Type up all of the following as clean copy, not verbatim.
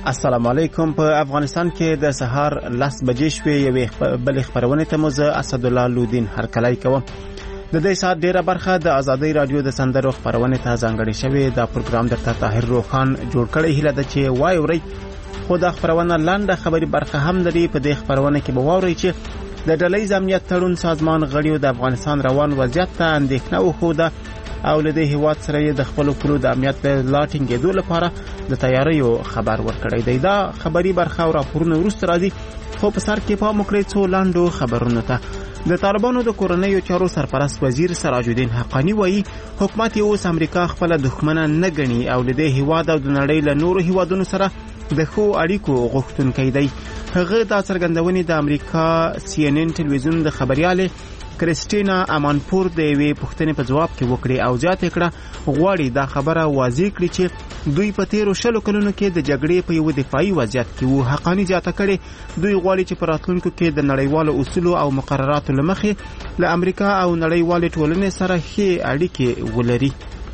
السلام علیکم. په افغانستان کې د سهار 10 بجې شوې یوې بلې خبرونې ته مو زه اسدالله لودین هرکلی کوم. د دې ساعت ډیره برخه د ازادۍ رادیو د سندرو خبرونې ته ځانګړې شوې. دا پروګرام درته طاهر روخان جوړ کړی. هیله ده چې واورئ. خو دا خبرونه لنډه خبري برخه هم لري. په دې خبرونه کې به واورئ چې د ډلهییز امنیت تړون سازمان غړیو د افغانستان روان وضعیت ته اندېښنه وښوده او له دې هیواد سره د خپل پولو د امنیت د لا ټینګېدو لپاره د تیاریو خبر ورکړی دی. دا خبري برخه او راپورونه وروسته راځي، خو په سر کې پام وکړئ څو لاندو خبرونو ته. د طالبانو د کورنیو چارو سرپرست وزیر سراج الدین حقانی وایي حکومت اوس امریکا خپل دښمنه نه ګڼي او له دې هیواد او د نړۍ له نورو هیوادونو سره د ښو اړیکو غوښتونکی دی. هغه دا څرګندونې د امریکا CNN ټلویزیون د خبريالې کریسټینا امانپور د یوې پوښتنې په جواب کې وکړي او زیاته کړه غواړي دا خبره واضح کړي چې دوی په تیرو 20 کلونو کې د جګړې په یو دفاعي وضعیت کې وو. حقانی زیاته کړي دوی غواړي چې په راتلونکو کې د نړیوالو اصولو او مقرراتو له مخې له امریکا او نړیوالې ټولنې سره ښې اړیکې ولري.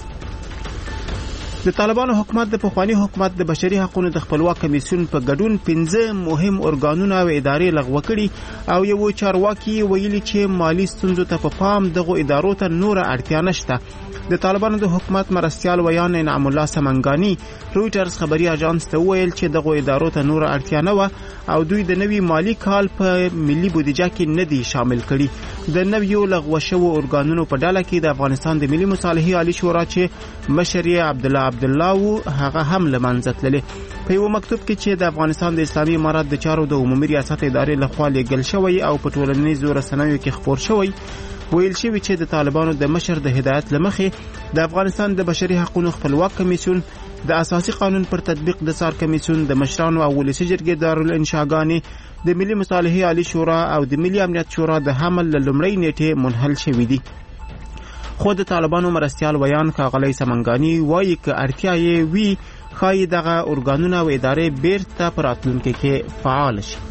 د طالبانو حکومت د پخوانی حکومت د بشري حقوقو د خپلواک کمیسیون په ګډون 15 مهم ارګانونه او ادارې لغوه کړي او یو چارواکي ویلي چې مالی ستونزو ته په پام دغه ادارو ته نور اړتیا نشته. د طالبانو د حکومت مرستيال ویان انعام الله سمنګانی رويټرز خبري اژانس ته ویل چې دغه ادارو ته نور اړتیا نه و او دوی د نوي مالی کال په ملي بودیجه کې نه دي شامل کړي. د نویو لغوه شوو ارګانونو په ډله کې د افغانستان د ملي مصالحې عالی شورا چې مشر عبدالله و هغه هم لمنځه تللی. په یو مکتوب کې چې د افغانستان د اسلامي امارات د چارو د عمومي ریاست ادارې لخوا لیږل شوی او په ټولنیزو رسنیو کې خپور شوی ویل شوی چې د طالبانو د مشر د هدایت لمخې د افغانستان د بشري حقوقو خپلواک کمیسیون، د اساسي قانون پر تطبیق د څار کمیسیون، د مشرانو او ولسي جرګې دارالانشاګانې، د ملي مصالحې عالی شورا او د ملي امنیت شورا د حمل له لومړۍ نیټې منحل شوی دي. خو د طالبانو مرستيال ویان ښاغلی سمنګانی وایي که اړتیا یې وي ښایي دغه ارګانونه او ادارې بیرته په راتلونکي کې فعال شي.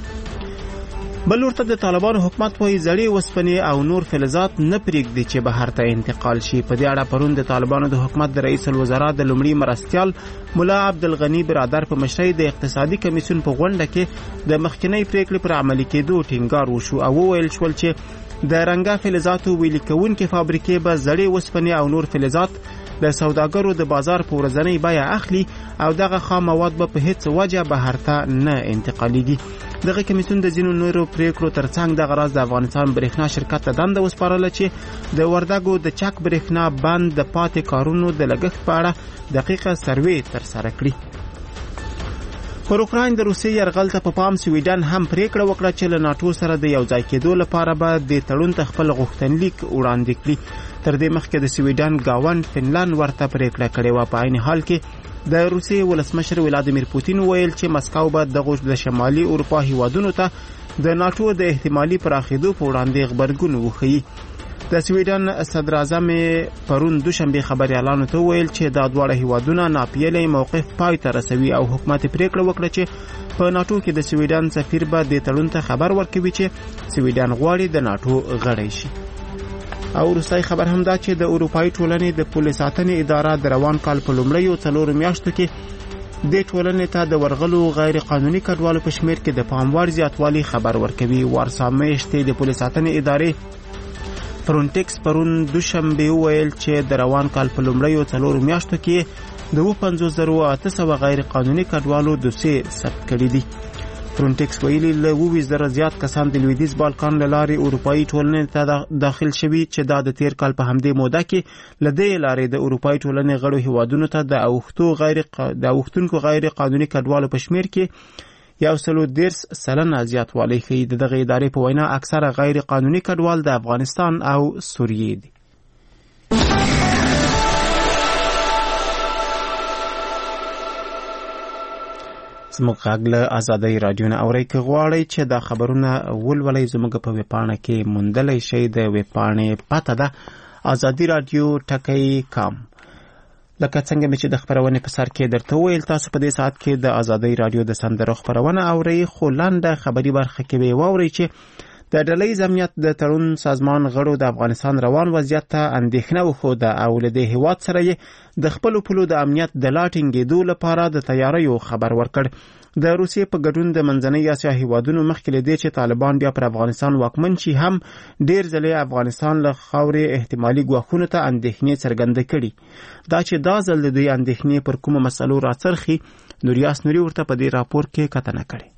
بل ورته د طالبانو حکومت وایي زړې وسپنې او نور فلزات نه پرېږدي چې بهر ته انتقال شي. په دې اړه پرون د طالبانو د حکومت د رئیس الوزرا د لومړي مرستيال مولا عبدالغنی برادر په مشرۍ د اقتصادي کمیسیون په غونډه کې د مخکنۍ پریکړې پر عملي کېدو ټینګار وشو او وویل شول چې د رنګه فلزاتو ویلي کوونکې فابریکې به زړې وسپنې او نور فلزات د سوداګرو د بازار په ورځنۍ بیه اخلي او دغه خام مواد به په هیڅ وجه بهر ته نه انتقالیږي. دغه کمیسیون د ځینو نورو پریکړو ترڅنګ دغه راز د افغانستان برېښنا شرکت ته دنده وسپارله چې د وردګو د چک برېښنا بند د پاتې کارونو د لګښت په اړه دقیقه سروې ترسره کړي. پر اوکراین د روسیې یرغل ته په پام سویډن هم پریکړه وکړه چې له ناتو سره د یوځای کېدو لپاره به د تړون ته خپل غوښتنلیک وړاندې کړي. تر دې مخکې د سویډن گاوند فنلند ورته پریکړه کړې و. په عین حال کې د روسیې ولسمشر ولادیمیر پوتین ویل چې مسکو به د شمالي اروپا هیوادونو ته د ناتو د احتمالي پراخېدو په وړاندې غبرګون وښیي. د سویډن صدر اعظم پرون دوشنبه خبريالانو ته ویل چې دا دواړه هیوادونه ناپیلې موقف پای ته رسوي او حکومت پریکړه وکړه چې په ناتو کې د سویډن سفیر به د تړون ته خبر ورکوي چې سویډن غواړي د ناتو غړی شي. او روسي خبر هم دا چې د اروپאי ټولنې د پولیس ساتنې اداره د روان کال په لومړیو 4 میاشتو کې د ټولنې ته د ورغلو غیر قانوني کډوالو په شمیر کې د پاموړ زیاتوالی خبر ورکوي. ورسامهشته د پولیس ساتنې ادارې فرونټکس پرون دوشنبه ویل چې د روان کال په لومړیو 4 میاشتو کې د 55800 غیر قانوني کډوالو دوسیې ثبت کړي دي. فرونټکس ویلي له 20,000 زیات کسان د لویدیځ بالکان له لارې اروپאי ټولنې ته داخل شوي چې دا د تیر کال په همدې موده کې له دې لارې د اروپאי ټولنې غړو هیوادونو ته د اوښتونکو غیر قانوني کډوالو په شمیر کې 130% زیاتوالی ښیي. د دغه ادارې په وینا اکثره غیر قانوني کډوال د افغانستان او سوریې دي. زموږ غږ له ازادۍ رادیو نه اورئ. که غواړئ چې دا خبرونه ولولئ زموږ په ویبپاڼه کې موندلی شئ. د ویبپاڼې پته ده azadiradioټکی.com. لکه څنګه چې د خبرونې په سر کې درته ویل تاسو په دې ساعت کې د ازادۍ رادیو د سندرو خبرونه اورئ، خو لنډه خبري برخه کې به واورئ چې د ډلهییز امنیت د تړون سازمان غړو د افغانستان روان وضعیت ته اندېښنه وښوده او له دې هیواد سره یې د خپلو پولو د امنیت د لا ټینګېدو لپاره د تیاریو خبر ورکړ. د روسیې په ګډون د منځنۍ اسیا هیوادونو مخکې له دې چې طالبان بیا پر افغانستان واکمن شي هم ډېر ځلې افغانستان له خاورې احتمالي ګواښونو ته اندېښنې څرګندې کړي. دا چې دا ځل د دوی اندېښنې پر کومه مسلو راڅرخي، نوریاس نوري ورته په دې راپور کې کتنه کړې.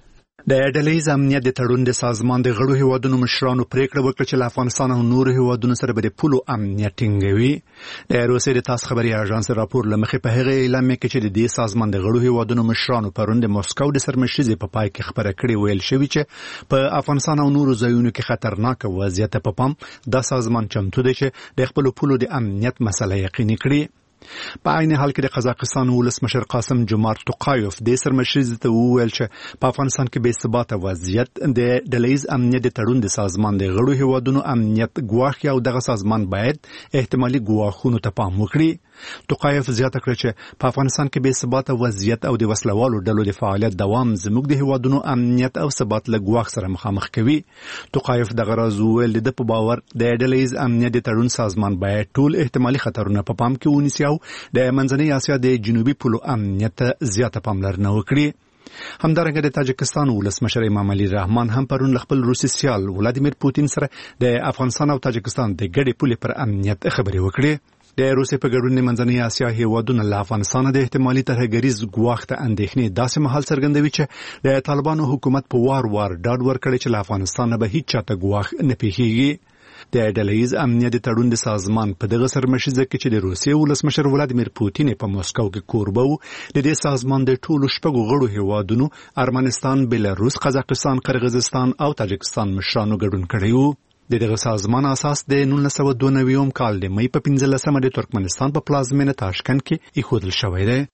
د ډلهییز امنیت د تړون د سازمان د غړو هیوادونو مشرانو پریکړه وکړه چې له افغانستان او نورو هیوادونو سره به د پولو امنیت ټینګوي. د روسیې د تاس خبري اژانس راپور له مخې په هغه اعلان کې چې د دې سازمان د غړو هیوادونو مشرانو پرون د مسکو د سرمشيزې په پای کې خبره کړې ویل شوی چې په افغانستان او نورو ځایونو کې خطرناک وضعیت په پام د سازمان چمتو دی چې د خپل پولو د امنیت مسله یقیني کړي. په عین حال کې د قزاقستان ولسمشر قاسم جومارت توقایف د سرمشيزې ته وویل چې په افغانستان کې بې ثباته وضعیت د ډلهییز امنیت د تړون د سازمان د غړو هیوادونو امنیت ګواښي او دغه سازمان باید احتمالي ګواښونو ته پام وکړي. توقایف زیاته کړه چې په افغانستان کې بې ثباته وضعیت او د وسلوالو ډلو د فعالیت دوام زموږ د هیوادونو امنیت او ثبات له ګواښ سره مخامخ کوي. توقایف دغه راز وویل د په باور د ډلهییز امنیت د تړون سازمان باید ټول احتمالي خطرونه په پام کې ونیسي او د منځنۍ اسیا د جنوبي پولو امنیت زیاته پاملرنه وکړي. همدارنګه د تاجکستان ولسمشر امام علي رحمان هم پرون خپل روسي سیال ولادیمیر پوتین سره د افغانستان او تاجکستان د ګډې پولې پر امنیت خبرې وکړي. د روسیې په ګډون د منځنۍ اسیا هیوادونو له افغانستان د احتمالي ترهګریز ګواښ ته اندېښنې داسې مهال څرګندوي چې د طالبانو حکومت په وار ډاډ ورکړي چې له افغانستان به هیڅ چاته ګواښ نه پیښیږي. د ډلهییز امنیت د تړون د سازمان په دغه سرمشيزه کې چې د روسیې ولسمشر ولادیمیر پوتین په مسکو کې کوربه و، د دې سازمان د ټولو شپږو غړو هیوادونو ارمنستان، بلاروس، قزاقستان، قرغیزستان او تاجکستان مشرانو ګډون کړی و. د دغه سازمان اساس د 1992 کال د مې په 15مه د ترکمنستان په پلازمینه تاشکند کې ایښودل شوی دی.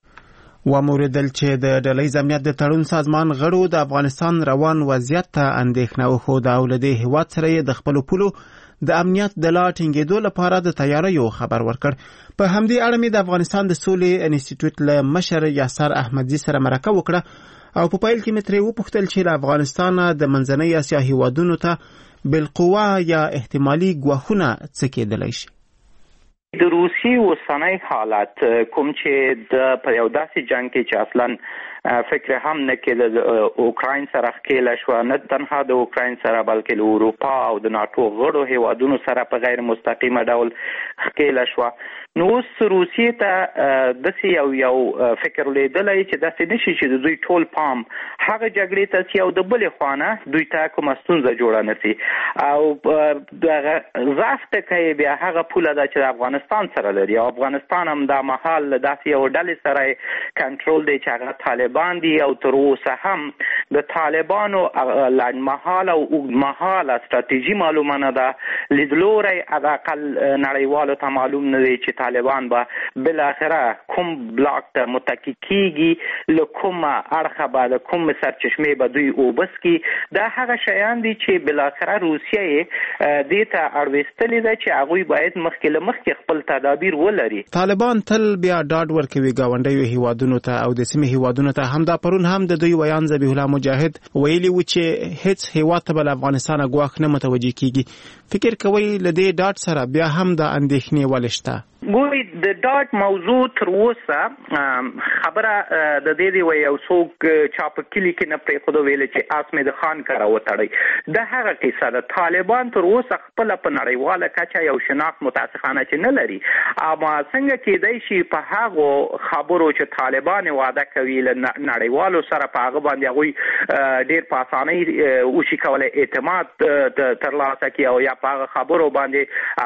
وموردل چې د ډلهییز امنیت د تړون سازمان غړو د افغانستان روان وضعیت ته اندېښنه وښوده او له دې هیواد سره یې د خپلو پولو د امنیت د لا ټینګېدو لپاره د تیاریو خبر ورکړ. په همدې اړه مې د افغانستان د سولې انسټیټیوټ له مشر یاسر احمدزي سره مرکه وکړه او په پیل کې مې ترې وپوښتل چې له افغانستان د منځنۍ اسیا هیوادونو ته بالقوه یا احتمالي ګواښونه څه کېدلی شي. د روسیې اوسنی حالت کوم چې د په یو داسې جنگ کې چې اصلا فکر هم نه کېده د اوکراین سره ښکېله شوه، نه تنها د اوکراین سره بلکې له اروپا او د ناټو غړو هیوادونو سره په غیر مستقیمه ډول ښکېله شوه. نو اوس روسیې ته داسې یو فکر لیدلی چې داسې نشي چې د دوی ټول پام هغه جګړې ته سي او د بلې خوانه دوی ته کومه ستونزه جوړه نه سي او دغه ضعف ټکی یې بیا هغه پوله ده چې د افغانستان سره لري او افغانستان هم دا مهال داسې یو ډلې سره کنټرول دی چې هغه طالبان دي او تر اوسه هم د طالبانو لنډمهاله او اوږدمهاله ستراتیژي معلومه نه ده. لیدلوری حداقل نړیوالو ته معلوم نه دی چې طالبان به بالاخره کوم بلاک ته متکی کیږي، له کومه اړخه به د کوم سرچشمې به دوی اوبس کی. دا هغه شیان دي چې بالاخره روسیه دې ته اړوستلې ده چې هغوی باید مخکې خپل تدابیر ولري. طالبان تل بیا ډاډ ورکوي ګاونډیو هیوادونو ته او د سیمې هیوادونو ته. همدا پرون هم د دوی ویان ذبیح الله مجاهد ویلي و چې هیڅ هیواد ته به له افغانستان ګواښ نه متوجه کیږي. فکر کوي له دې ډاډ سره بیا هم د اندېښنې ولې شته؟ ګوري د ډاټ موضوع تر اوسه خبره د دې دی یو څوک چا په کلي کې نه پرېښوده ویل چې آس مې د خان کره وتړئ. د هغه کیسه ده. طالبان تر اوسه خپله په نړیواله کچه یو شناخت متاسفانه چې نه لري، اما څنګه کېدی شي په هغو خبرو چې طالبان وعده کوي له نړیوالو سره په هغه باندې هغوی ډېر په اسانۍ وشي کولی اعتماد ترلاسه کړي او یا په هغه خبرو باندې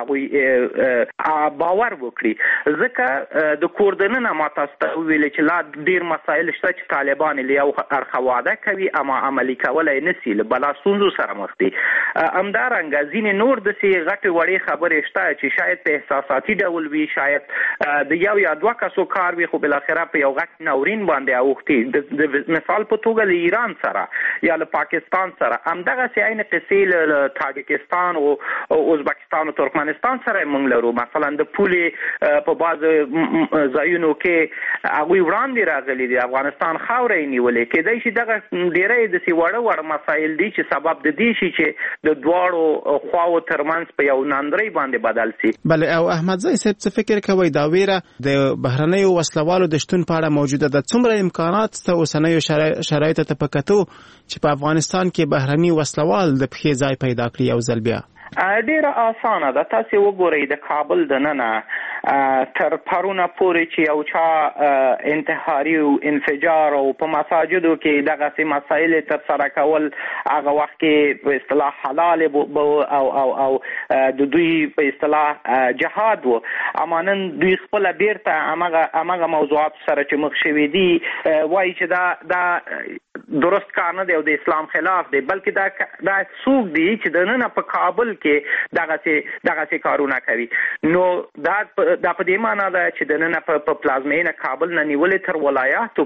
هغوی باور وکړي. ځکه د کوردننه ما تاسو ته وویل چې لا ډیر مسایل شته چې طالبان له یو اړخه وعده کوي اما عملي کولای نشي، له بلا ستونزو سره مخ دي. همدارنګه ځینې نور داسې غټې وړې خبرې شته چې شاید په احساساتي ډول وي، شاید د یو یا دوه کسو کار وي، خو بالاخره په یو غټ ناورین باندې اوښتي. د مثال په توګه له ایران سره یا له پاکستان سره همدغسې عین قصې له تاجکستان او ازبکستان او ترکمنستان سره موږ لرو. مثلا د پولې په بعضو ځایونو کې هغوی وړاندې راغلي دي، افغانستان خاوره یې نیولې. کېدای شي دغه ډېری داسې وړه مسایل دي چې سبب د دې شي چې د دواړو خواو ترمنځ په یو ناندرۍ باندې بدل شي. بله، او احمدزی صاحب څه فکر کوئ دا ویره د بهرنیو وسلوالو د شتون په اړه موجوده ده؟ څومره امکانات شته اوسنیو شرایطو ته په کتو چې په افغانستان کې بهرني وسلوال د پښې ځای پیدا کړي یو ځل بیا؟ ډیره اسانه ده. تاسو وګورئ د کابل د ننه تر پرونه پورې چې یو چا انتحاري او انفجار او په مساجدو کې دغه مسایل تر سره کول هغه وخت کې په اصطلاح حلال او د دوی په اصطلاح جهاد و. امانن دوی خپل بیرته امغه موضوعات سره چې مخ شوي دي وایي چې دا درست کار نه دی او د اسلام خلاف دی، بلکې دا څوک دی چې د نن په کابل کې دغه کارونه کوي. نو دا په دې معنی ده چې د نن په پلازمینه کابل نه نیولې تر ولایاتو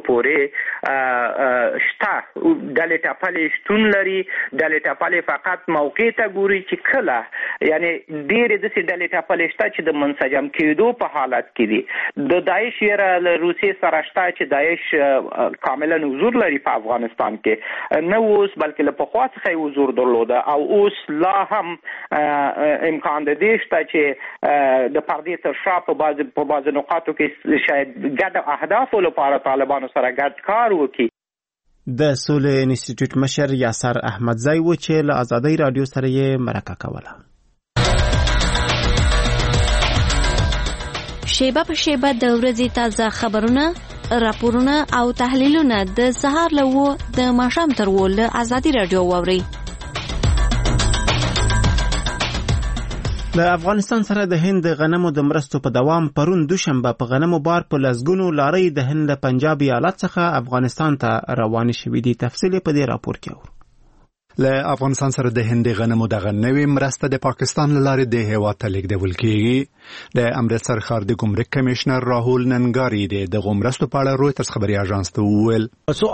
پورې شته ډلې ټپلې شتون لري. ډلې ټپلې فقط موقع ته ګوري چې کله یعنی ډېرې داسې ډلې ټپلې شته چې د منسجم کېدو په حالت کې دي. د داعش یره له روسیې سره شته چې داعش کاملا حضور لري په افغانستان کې، نه اوس بلکې له پخوا څخه حضور درلوده او اوس لا هم امکان د دې شته چې د پردې تر شا په بعض نقاطو کې شاید ګډ اهدافو لپاره طالبانو سره ګډ کار وکړي. د سولې انسټیټیوټ مشر یاسر احمدزی و چې له آزادۍ رادیو سره یې مرکه کوله. شیبه په شیبه د ورځې تازه خبرونه، راپورونه او تحلیلونه د سهار له 9 د ماښام تر 10 له آزادۍ رادیو واورئ. د افغانستان سره د هند غنمو د مرستو په دوام پرون دوشنبه په غنمو بار په لسګونو لارۍ د هند له پنجاب ایالت څخه افغانستان ته روانې شوې دي. تفصیل په دې راپور کې اورو. له افغانستان سره د هند غنمو دغه نوې مرسته د پاکستان له لارې د هیواد ته لیږدول کېږي. د امرتسر ښار د ګمرک کمشنر راهول ننګاری د مرستو په اړه رویټرز خبري اژانس ته وویل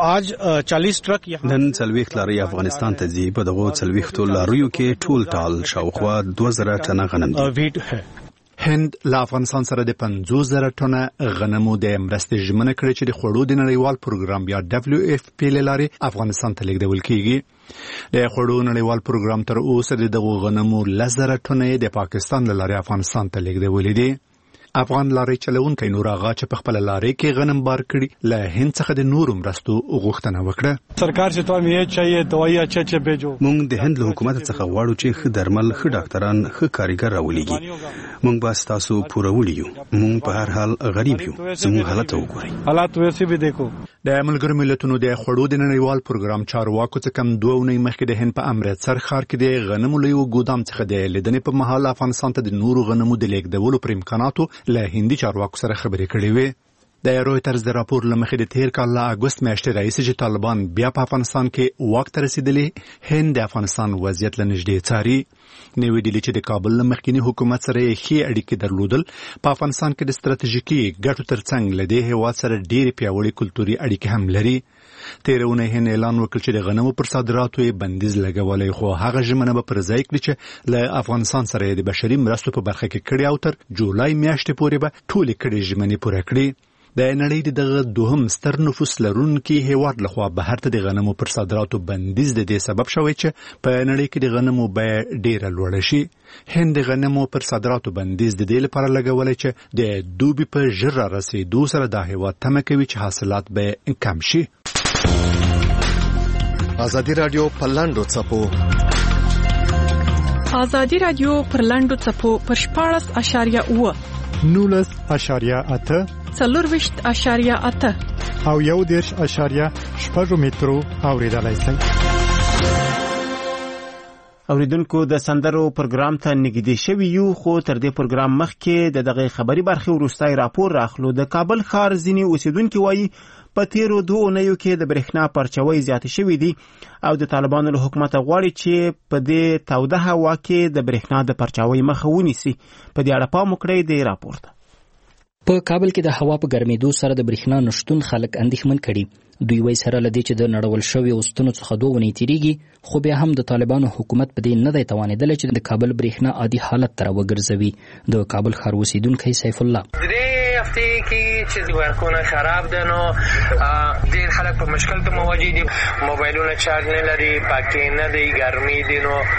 نن 40 لارۍ افغانستان ته ځي. په دغه 40 لاریو کې ټول ټال شاوخوا 2000 ټنه غنم دي. هند له افغانستان سره د 50,000 ټنه غنمو د مرستې ژمنه کړې چې د خوړو د نړیوال پروګرام یا WFP له لارې افغانستان ته لیږدول کېږي. د خوړو نړیوال پروګرام تر اوسه د غنمو 1000 ټنه د پاکستان له لارې افغانستان ته لیږدول دي. افغان لارۍ چلونکي نور آغا چې په خپل لارۍ کې غنم بار کړي له هند څخه د نورو مرستو غوښتنه وکړه. سرکار چې ته مې چاهیه دوايي اچھا بهجو. مونږ د هند له حکومت څخه غواړو چې ښه درمل، ښه ډاکټران، ښه کاریګر راولېږي. مونږ به تاسو پوره وړیو. مونږ په هر حال غریب یو. زموږ حالت وګورئ. حالات ویسي به دیکھو. د ملګرو ملتونو د خوړو د نړیوال پروګرام چارواکو څخه کم 2 اونۍ مخکې د هند په امرتسر ښار کې د غنمو له یو ګودام څخه د لیدنې په مهال افغانستان ته د نورو غنمو د لیږدولو پر امکاناتو له هندي چارواکو سره خبرې کړې وې. د رویټرز د راپور له مخې د تیر کال له اګوست میاشتې راهیسې چې طالبان بیا په افغانستان کې واک ته رسېدلي، هند د افغانستان وضعیت له نږدې څاري. نوې ډیلي چې د کابل له مخکینی حکومت سره یې ښې اړیکې درلودل، په افغانستان کې د ستراتیژیکي ګټو ترڅنګ له دې هېواد سره ډېرې پیاوړې کلتوري اړیکې هم لري. تیرونه هند اعلان وکړ چې د غنمو پر صادراتو یې بندیز لګولی، خو هغه ژمنه به پر ځای کړي چې له افغانستان سره د بشري مرستو په برخه کې کړي او تر جولای میاشتې پورې به ټولې کړي ژمنې پوره کړي. د نړۍ دغه دوهم ستر نفوس لرونکي هیواد لخوا بهر ته د غنمو پر صادراتو بندیز د دې سبب شوی چې په نړۍ کې د غنمو بیه ډیره لوړه شي. هند د غنمو پر صادراتو بندیز د دې لپاره لګولی چې د دوبي په ژر را رسېدو سره دا هیواد تمه کوي چې حاصلات به کم شي. آزادی رادیو پر لاندو څپو. آزادی رادیو پر لاندو څپو پر 14.8 19.8 4.8 او 1.6 مترو اوریدلای شئ. اوریدونکو د سندرو پروګرام ته نږدې شوي یو، خو تر دې پروګرام مخکې د دغه خبري برخې وروستی راپور راخلو. د کابل ښار ځینې اوسیدونکي وایي په تیرو 2 اونیو کې د برېښنا پرچاوۍ زیاتې شوي دي او د طالبانو له حکومته غواړي چې په دې توده هوا کې د برېښنا د پرچاوۍ مخه ونیسي. په دې اړه پام وکړئ د راپور ته. په کابل کې د هوا په ګرمېدو سره د برېښنا نشتون خلک اندېښمن کړي. دوی وایي سره له دې چې د نړول شویو ستنو څخه 2 اونۍ تېرېږي، خو بیا هم د طالبانو حکومت په دې نه دی توانېدلی چې د کابل برېښنا عادي حالت ته راوګرځوي. د کابل ښار اوسېدونکی سیف الله: هفته کې چې برقونه خراب دي نو ډېر خلک په مشکل ته مواجه دي، موبایلونه چارج نه لري، پاکې نه دی، ګرمي دي، نو